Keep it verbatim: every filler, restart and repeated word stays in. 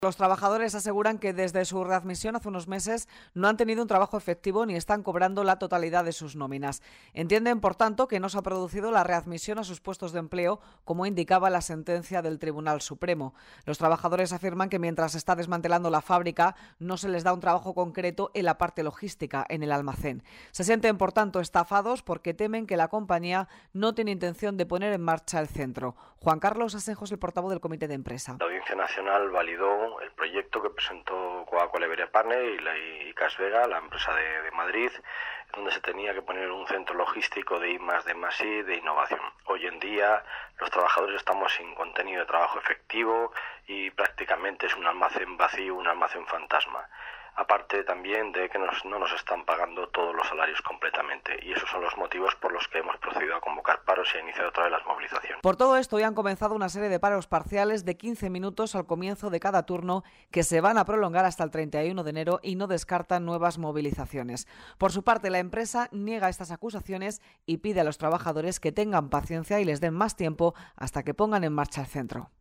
Los trabajadores aseguran que desde su readmisión hace unos meses no han tenido un trabajo efectivo ni están cobrando la totalidad de sus nóminas. Entienden, por tanto, que no se ha producido la readmisión a sus puestos de empleo, como indicaba la sentencia del Tribunal Supremo. Los trabajadores afirman que mientras se está desmantelando la fábrica no se les da un trabajo concreto en la parte logística, en el almacén. Se sienten, por tanto, estafados porque temen que la compañía no tiene intención de poner en marcha el centro. Juan Carlos Asenjo es el portavoz del Comité de Empresa. La Audiencia Nacional validó el proyecto que presentó Coca-Cola Iberia Partners y la I C A S Vega, la empresa de, de Madrid, donde se tenía que poner un centro logístico de I más D más I de innovación. Hoy en día los trabajadores estamos sin contenido de trabajo efectivo y prácticamente es un almacén vacío, un almacén fantasma. Aparte también de que nos, no nos están pagando todos los salarios completamente, y esos son los motivos por los que hemos procedido a convocar paros y a iniciar otra vez las movilizaciones. Por todo esto, hoy han comenzado una serie de paros parciales de quince minutos al comienzo de cada turno que se van a prolongar hasta el treinta y uno de enero y no descartan nuevas movilizaciones. Por su parte, la empresa niega estas acusaciones y pide a los trabajadores que tengan paciencia y les den más tiempo hasta que pongan en marcha el centro.